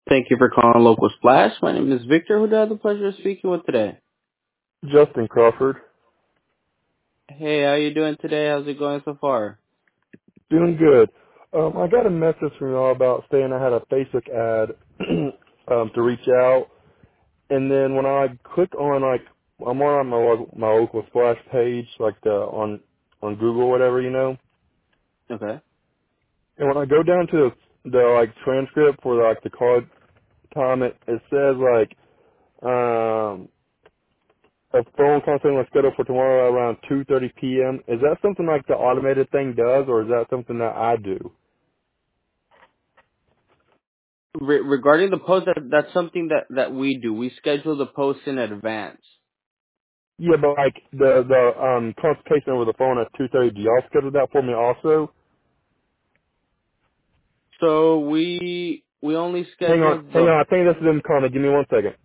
Thank you for calling Local Splash. My name is Victor. Who do I have the pleasure of speaking with today? Justin Crawford. Hey, how you doing today? How's it going so far? Doing good. I got a message from y'all about saying I had a Facebook ad to reach out, and then when I click on I'm on my local splash page, like the on Google or whatever, Okay. and when I go down to the transcript for the call time, it says a phone consultation was scheduled for tomorrow around 2:30 p.m. Is that something like the automated thing does, or is that something that I do? Regarding the post, that's something that we do. We schedule the post in advance. Yeah, but the consultation over the phone at 2:30. Do y'all schedule that for me also? So we only Hang on, schedule hang the. on. I think this is them calling. Give me 1 second.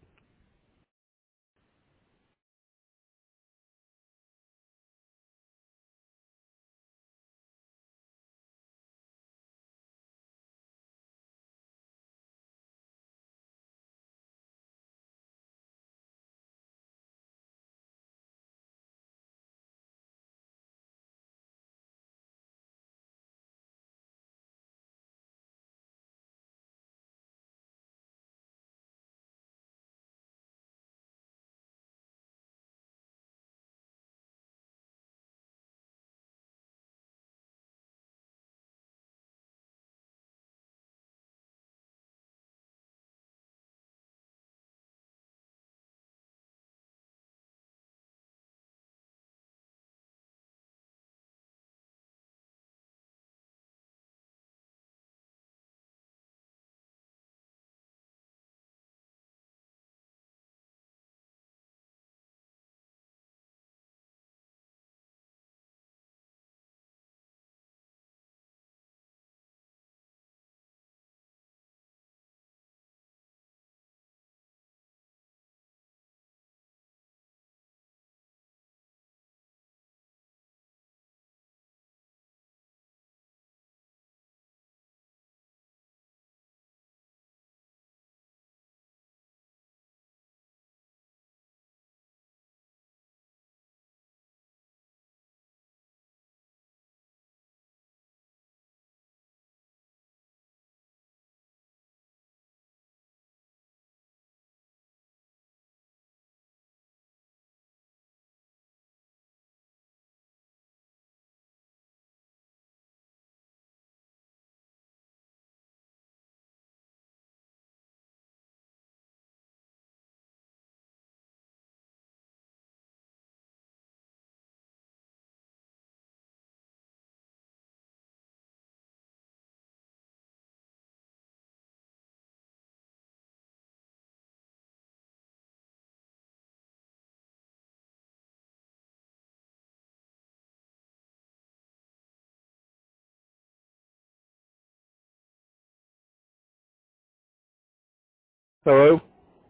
Hello.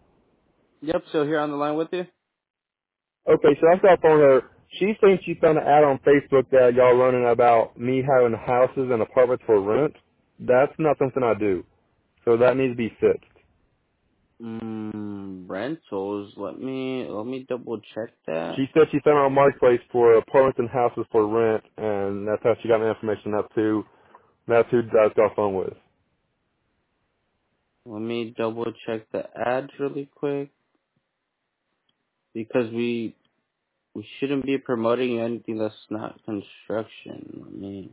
Yep. So here on the line with you. Okay, so after I phoned her, she thinks she found an ad on Facebook that y'all running about me having houses and apartments for rent. That's not something I do, so that needs to be fixed. Rentals. Let me double check that. She said she found it on Marketplace for apartments and houses for rent, and that's how she got my information. That's who I got phone with. Let me double check the ads really quick because we shouldn't be promoting anything that's not construction. Let me.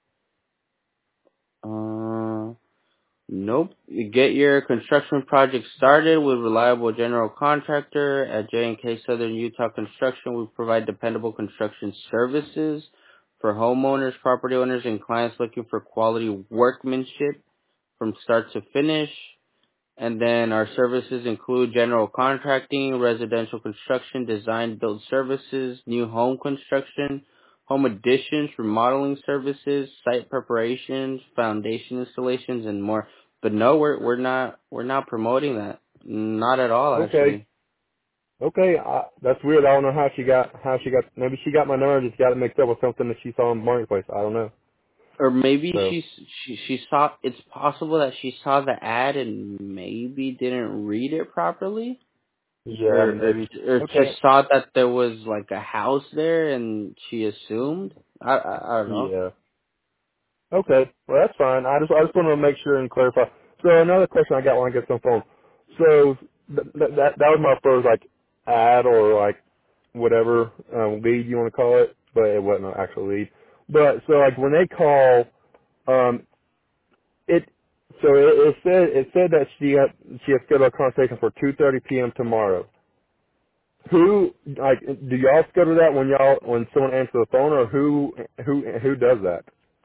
Nope. You get your construction project started with reliable general contractor at J&K Southern Utah Construction. We provide dependable construction services for homeowners, property owners, and clients looking for quality workmanship from start to finish. And then our services include general contracting, residential construction, design, build services, new home construction, home additions, remodeling services, site preparations, foundation installations, and more. But no, we're not promoting that. Not at all, Okay. actually. Okay, that's weird. I don't know maybe she got my number, just got it mixed up with something that she saw in the marketplace. I don't know. Or maybe So she saw. It's possible that she saw the ad and maybe didn't read it properly, yeah, or maybe. or Okay. just saw that there was like a house there and she assumed. I don't know. Yeah. Okay. Well, that's fine. I just want to make sure and clarify. So another question I got when I get on the phone. So that was my first like ad or like whatever lead you want to call it, but it wasn't an actual lead. But so like when they call, um, it it said that she had scheduled a conversation for 2:30 p.m. tomorrow. Who like do y'all schedule that when someone answers the phone, or who does that?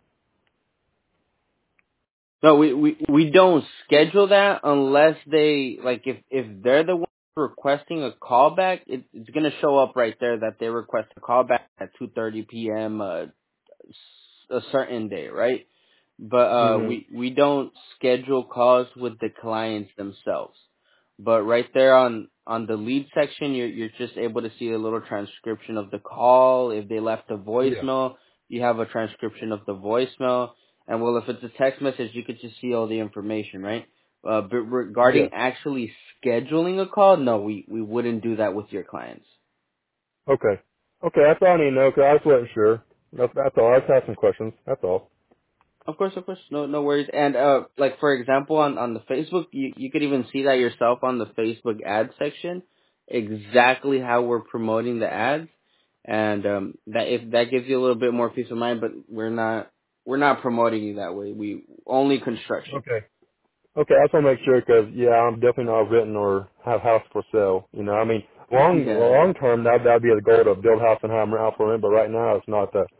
No, we don't schedule that unless they like if they're the ones requesting a callback, it's gonna show up right there that they request a callback at 2:30 p.m. A certain day, right? But Mhm. we don't schedule calls with the clients themselves. But right there on the lead section, you're just able to see a little transcription of the call. If they left a Yeah. voicemail, you have a transcription of the voicemail. And well, if it's a text message, you could just see all the information, right? But Yeah. regarding actually scheduling a call, no, we wouldn't do that with your clients. Okay. Okay, that's all I need to know, 'cause I just wasn't sure. That's all. I just had some questions. That's all. Of course, no worries. And like for example, on the Facebook, you could even see that yourself on the Facebook ad section, exactly how we're promoting the ads, and that if that gives you a little bit more peace of mind. But we're not promoting you that way. We only construction. Okay. Okay, I just want to make sure, 'cause yeah, I'm definitely not written or have house for sale. You know, I mean, Yeah, long term that'd be the goal to build a house and have them out for rent. But right now, it's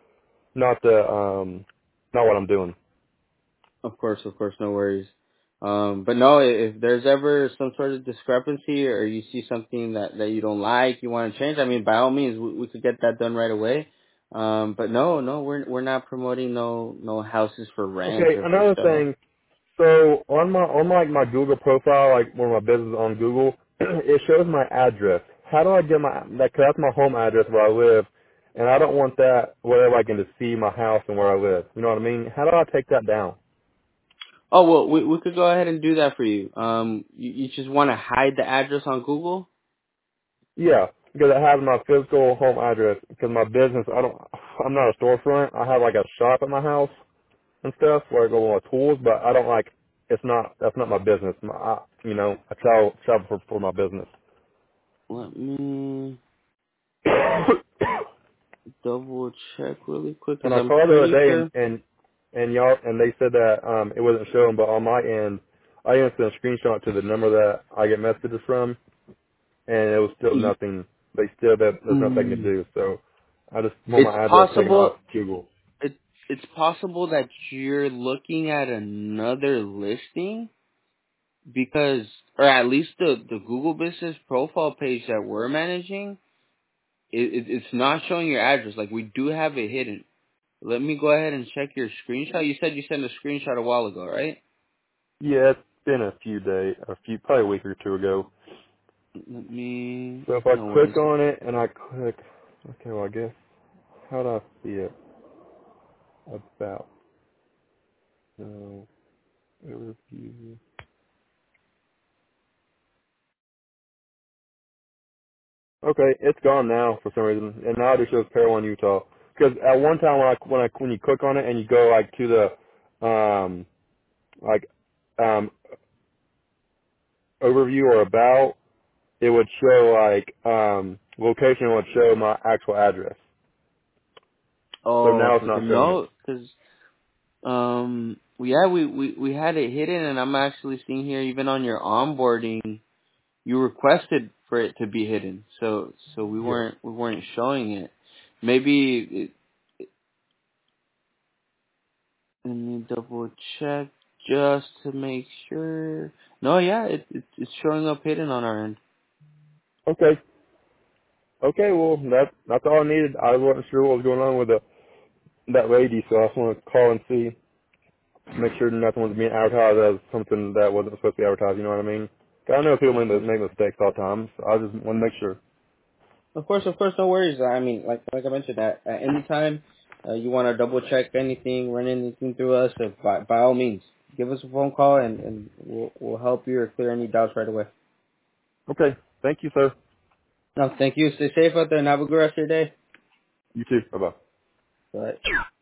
not what I'm doing. of course, no worries. But no, if there's ever some sort of discrepancy or you see something that you don't like, you want to change, I mean, by all means, we could get that done right away. But no, we're not promoting no houses for rent Okay, or for another sale. thing. So on my Google profile, like where my business is on Google, it shows my address. How do I get cause that's my home address where I live, and I don't want that where everybody can just see my house and where I live. You know what I mean? How do I take that down? Oh well, we could go ahead and do that for you. You just want to hide the address on Google? Yeah, because I have my physical home address. Because my business, I'm not a storefront. I have like a shop at my house and stuff where I go with my tools, but I don't like. That's not my business. I travel for my business. Let me double check really quick And because I I'm called the other pretty day sure. and they said that it wasn't showing, but on my end I even sent a screenshot to the number that I get messages from, and it was still nothing. There's nothing I can Mm, do. So I just want it's my address taken off possible. Google. It's possible that you're looking at another listing because, or at least the Google Business profile page that we're managing, it's not showing your address. Like we do have it hidden. Let me go ahead and check your screenshot. You said you sent a screenshot a while ago, right? Yeah, it's been a few days, probably a week or two ago. Let me. So if I No click worries. on it and I click, okay, well I guess how do I see it? About no overview. Okay, it's gone now for some reason, and now it just shows Parowan, Utah. Because at one time when you click on it and you go like to the like um overview or about, it would show like location would show my actual address. So Oh, now okay. it's Okay. not showing it. No, because yeah, we had it hidden, and I'm actually seeing here even on your onboarding, you requested for it to be hidden, so Yeah. we weren't showing it. Maybe let me double check just to make sure. No, yeah, it's showing up hidden on our end. Okay. Okay. Well, that's all I needed. I wasn't sure what was going on with that lady, so I just want to call and see. Make sure nothing was being advertised as something that wasn't supposed to be advertised. You know what I mean? 'Cause I know people make mistakes all the time. So I just want to make sure. Of course, no worries. I mean, like I mentioned, at any time. you want to double check anything, run anything through us, by all means, give us a phone call and we'll help you or clear any doubts right away. Okay. Thank you, sir. No, thank you. Stay safe out there and have a good rest of your day. You too. Bye-bye. Bye.